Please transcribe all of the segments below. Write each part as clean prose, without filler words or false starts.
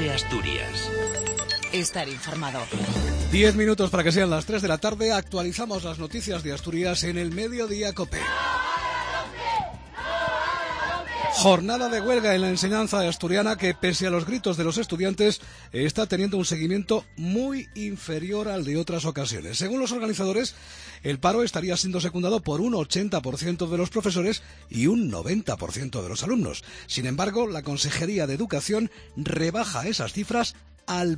de Asturias. Estar informado. 10 minutos para que sean las 3 de la tarde. Actualizamos las noticias de Asturias en el Mediodía COPE. Jornada de huelga en la enseñanza asturiana que, pese a los gritos de los estudiantes, está teniendo un seguimiento muy inferior al de otras ocasiones. Según los organizadores, el paro estaría siendo secundado por un 80% de los profesores y un 90% de los alumnos. Sin embargo, la Consejería de Educación rebaja esas cifras al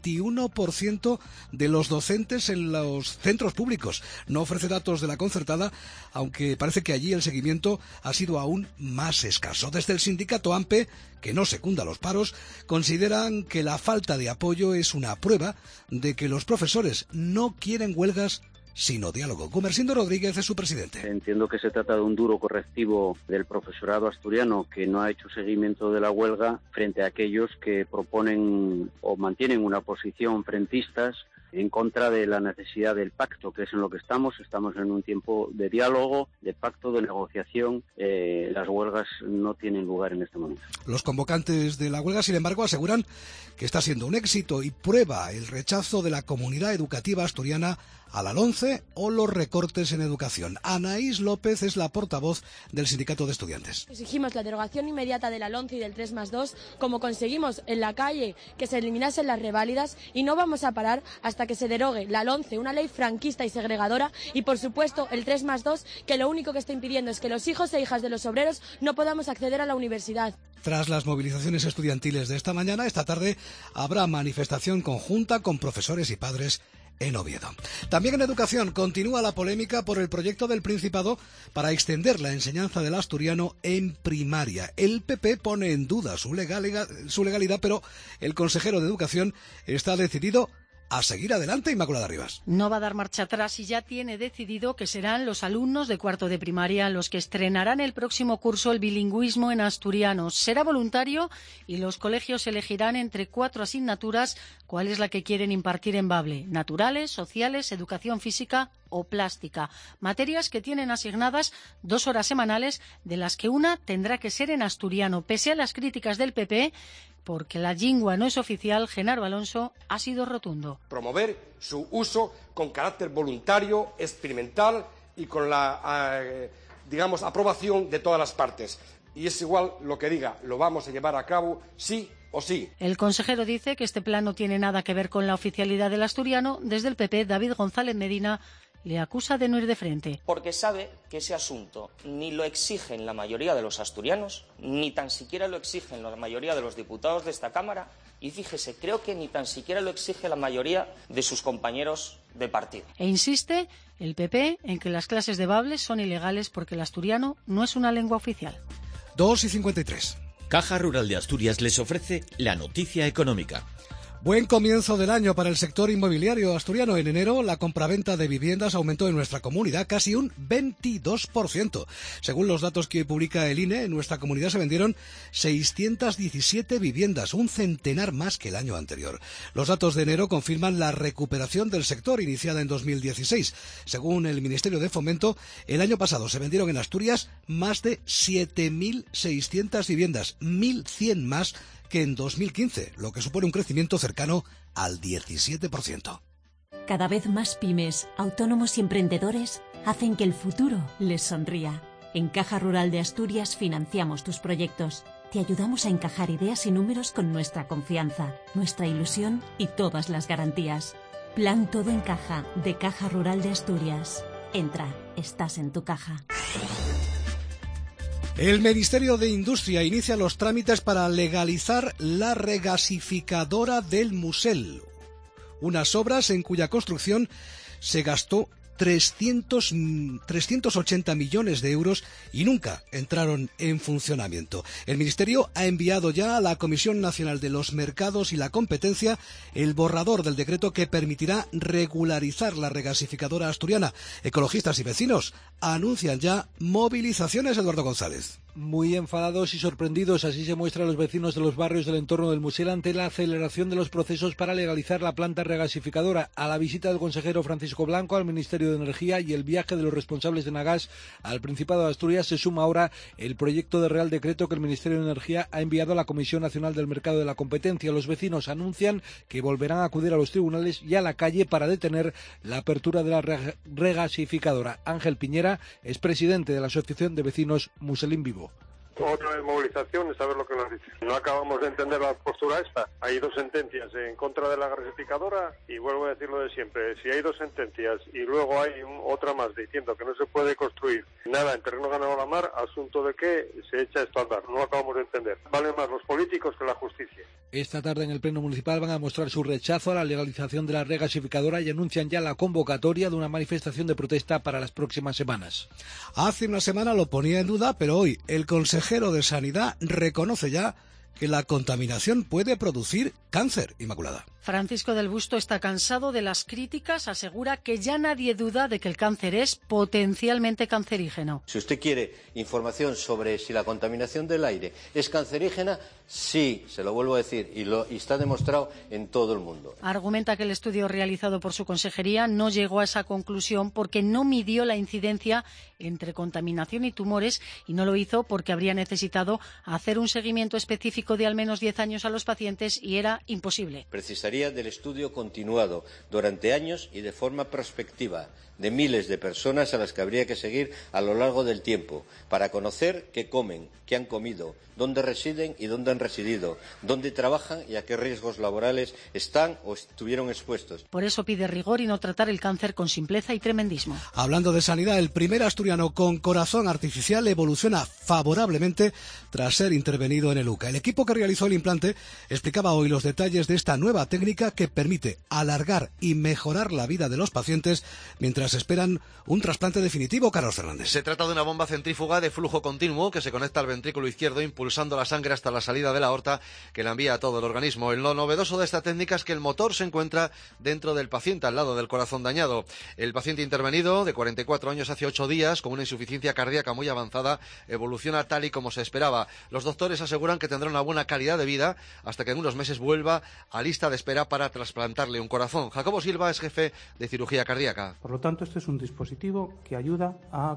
21% de los docentes en los centros públicos. No ofrece datos de la concertada, aunque parece que allí el seguimiento ha sido aún más escaso. Desde el sindicato AMPE, que no secunda los paros, consideran que la falta de apoyo es una prueba de que los profesores no quieren huelgas sino diálogo. Gumersindo Rodríguez es su presidente. Entiendo que se trata de un duro correctivo del profesorado asturiano que no ha hecho seguimiento de la huelga frente a aquellos que proponen o mantienen una posición frentistas en contra de la necesidad del pacto, que es en lo que estamos. Estamos en un tiempo de diálogo, de pacto, de negociación. Las huelgas no tienen lugar en este momento. Los convocantes de la huelga, sin embargo, aseguran que está siendo un éxito y prueba el rechazo de la comunidad educativa asturiana a la LOMCE o los recortes en educación. Anaís López es la portavoz del Sindicato de Estudiantes. Exigimos la derogación inmediata de la LOMCE y del 3+2, como conseguimos en la calle que se eliminasen las reválidas, y no vamos a parar hasta que se derogue la LOMCE, una ley franquista y segregadora, y por supuesto el 3+2, que lo único que está impidiendo es que los hijos e hijas de los obreros no podamos acceder a la universidad. Tras las movilizaciones estudiantiles de esta mañana, esta tarde habrá manifestación conjunta con profesores y padres en Oviedo. También en educación continúa la polémica por el proyecto del Principado para extender la enseñanza del asturiano en primaria. El PP pone en duda su legalidad, pero el consejero de Educación está decidido a seguir adelante. Inmaculada Rivas. No va a dar marcha atrás y ya tiene decidido que serán los alumnos de cuarto de primaria los que estrenarán el próximo curso el bilingüismo en asturiano. Será voluntario y los colegios elegirán entre 4 asignaturas cuál es la que quieren impartir en Bable: naturales, sociales, educación física o plástica. Materias que tienen asignadas 2 horas semanales, de las que una tendrá que ser en asturiano. Pese a las críticas del PP, porque la lingua no es oficial, Genaro Alonso ha sido rotundo. Promover su uso con carácter voluntario, experimental y con la, aprobación de todas las partes. Y es igual lo que diga, lo vamos a llevar a cabo sí o sí. El consejero dice que este plan no tiene nada que ver con la oficialidad del asturiano. Desde el PP, David González Medina le acusa de no ir de frente. Porque sabe que ese asunto ni lo exigen la mayoría de los asturianos, ni tan siquiera lo exigen la mayoría de los diputados de esta Cámara, y fíjese, creo que ni tan siquiera lo exige la mayoría de sus compañeros de partido. E insiste el PP en que las clases de Bable son ilegales porque el asturiano no es una lengua oficial. 2:53. Caja Rural de Asturias les ofrece la noticia económica. Buen comienzo del año para el sector inmobiliario asturiano. En enero, la compraventa de viviendas aumentó en nuestra comunidad casi un 22%. Según los datos que publica el INE, en nuestra comunidad se vendieron 617 viviendas, un centenar más que el año anterior. Los datos de enero confirman la recuperación del sector iniciada en 2016. Según el Ministerio de Fomento, el año pasado se vendieron en Asturias más de 7.600 viviendas, 1.100 más que en 2015, lo que supone un crecimiento cercano al 17%. Cada vez más pymes, autónomos y emprendedores hacen que el futuro les sonría. En Caja Rural de Asturias financiamos tus proyectos. Te ayudamos a encajar ideas y números con nuestra confianza, nuestra ilusión y todas las garantías. Plan Todo en Caja, de Caja Rural de Asturias. Entra, estás en tu caja. El Ministerio de Industria inicia los trámites para legalizar la regasificadora del Musel, unas obras en cuya construcción se gastó 380 millones de euros y nunca entraron en funcionamiento. El Ministerio ha enviado ya a la Comisión Nacional de los Mercados y la Competencia el borrador del decreto que permitirá regularizar la regasificadora asturiana. Ecologistas y vecinos anuncian ya movilizaciones. Eduardo González. muy enfadados y sorprendidos, así se muestran los vecinos de los barrios del entorno del Musel ante la aceleración de los procesos para legalizar la planta regasificadora. A la visita del consejero Francisco Blanco al Ministerio de Energía y el viaje de los responsables de Nagas al Principado de Asturias se suma ahora el proyecto de Real Decreto que el Ministerio de Energía ha enviado a la Comisión Nacional del Mercado de la Competencia. Los vecinos anuncian que volverán a acudir a los tribunales y a la calle para detener la apertura de la regasificadora. Ángel Piñera es presidente de la Asociación de Vecinos Muselín Vivo. Otra vez movilización, saber lo que nos dice. No acabamos de entender la postura esta. Hay 2 sentencias en contra de la gasificadora y vuelvo a decir lo de siempre. Si hay 2 sentencias y luego hay otra más diciendo que no se puede construir nada en terreno ganado a la mar, asunto de que se echa esto a andar. No acabamos de entender. Valen más los políticos que la justicia. Esta tarde en el Pleno Municipal van a mostrar su rechazo a la legalización de la regasificadora y anuncian ya la convocatoria de una manifestación de protesta para las próximas semanas. Hace una semana lo ponía en duda, pero hoy el consejero de Sanidad reconoce ya que la contaminación puede producir cáncer, Inmaculada. Francisco del Busto está cansado de las críticas, asegura que ya nadie duda de que el cáncer es potencialmente cancerígeno. Si usted quiere información sobre si la contaminación del aire es cancerígena, sí, se lo vuelvo a decir, y está demostrado en todo el mundo. Argumenta que el estudio realizado por su consejería no llegó a esa conclusión porque no midió la incidencia entre contaminación y tumores y no lo hizo porque habría necesitado hacer un seguimiento específico de al menos 10 años a los pacientes y era imposible. Precisaría del estudio continuado durante años y de forma prospectiva de miles de personas a las que habría que seguir a lo largo del tiempo para conocer qué comen, qué han comido, dónde residen y dónde han residido, dónde trabajan y a qué riesgos laborales están o estuvieron expuestos. Por eso pide rigor y no tratar el cáncer con simpleza y tremendismo. Hablando de sanidad, el primer asturiano con corazón artificial evoluciona favorablemente tras ser intervenido en el UCA. El equipo que realizó el implante explicaba hoy los detalles de esta nueva técnica que permite alargar y mejorar la vida de los pacientes mientras esperan un trasplante definitivo. Carlos Fernández. Se trata de una bomba centrífuga de flujo continuo que se conecta al ventrículo izquierdo impulsando la sangre hasta la salida de la aorta que la envía a todo el organismo. Lo novedoso de esta técnica es que el motor se encuentra dentro del paciente, al lado del corazón dañado. El paciente intervenido, de 44 años, hace 8 días, con una insuficiencia cardíaca muy avanzada, evoluciona tal y como se esperaba. Los doctores aseguran que tendrá una buena calidad de vida hasta que en unos meses vuelva a lista de espera para trasplantarle un corazón. Jacobo Silva es jefe de cirugía cardíaca. Por lo tanto, este es un dispositivo que ayuda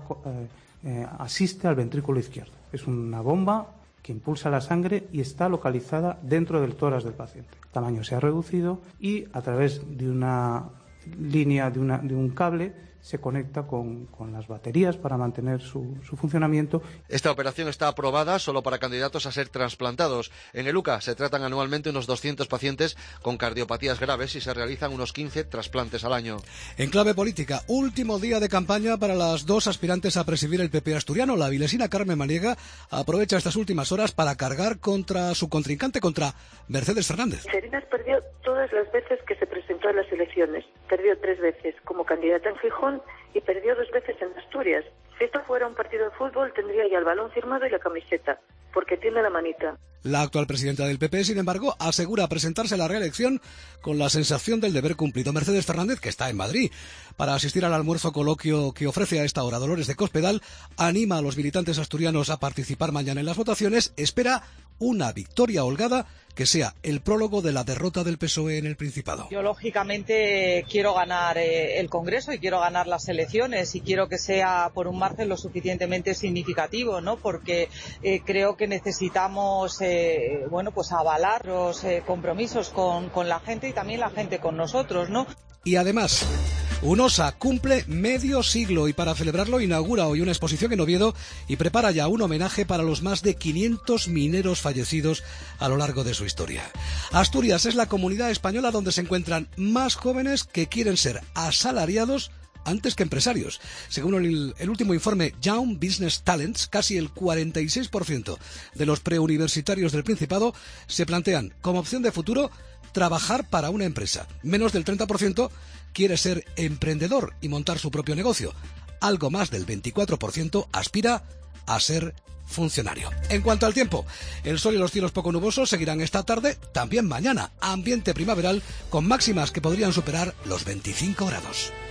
asiste al ventrículo izquierdo. Es una bomba que impulsa la sangre y está localizada dentro del tórax del paciente. El tamaño se ha reducido y a través de una línea, de un cable, se conecta con las baterías para mantener su funcionamiento. Esta operación está aprobada solo para candidatos a ser trasplantados. En el UCA se tratan anualmente unos 200 pacientes con cardiopatías graves y se realizan unos 15 trasplantes al año. En clave política, último día de campaña para las 2 aspirantes a presidir el PP asturiano. La vilesina Carmen Maniega aprovecha estas últimas horas para cargar contra su contrincante, contra Mercedes Fernández. Serinas perdió todas las veces que se presentó a las elecciones. Perdió 3 veces como candidata en Gijón y perdió 2 veces en Asturias. Si esto fuera un partido de fútbol, tendría ya el balón firmado y la camiseta, porque tiene la manita. La actual presidenta del PP, sin embargo, asegura presentarse a la reelección con la sensación del deber cumplido. Mercedes Fernández, que está en Madrid para asistir al almuerzo coloquio que ofrece a esta hora Dolores de Cospedal, anima a los militantes asturianos a participar mañana en las votaciones, espera una victoria holgada que sea el prólogo de la derrota del PSOE en el Principado. Yo, lógicamente, quiero ganar el Congreso y quiero ganar las elecciones y quiero que sea por un margen lo suficientemente significativo, ¿no? Porque creo que necesitamos pues avalar los compromisos con la gente y también la gente con nosotros, ¿no? Y además, UNOSA cumple medio siglo y para celebrarlo inaugura hoy una exposición en Oviedo y prepara ya un homenaje para los más de 500 mineros fallecidos a lo largo de su historia. Asturias es la comunidad española donde se encuentran más jóvenes que quieren ser asalariados antes que empresarios. Según el último informe Young Business Talents, casi el 46% de los preuniversitarios del Principado se plantean como opción de futuro trabajar para una empresa. Menos del 30% quiere ser emprendedor y montar su propio negocio. Algo más del 24% aspira a ser funcionario. En cuanto al tiempo, el sol y los cielos poco nubosos seguirán esta tarde, también mañana. Ambiente primaveral con máximas que podrían superar los 25 grados.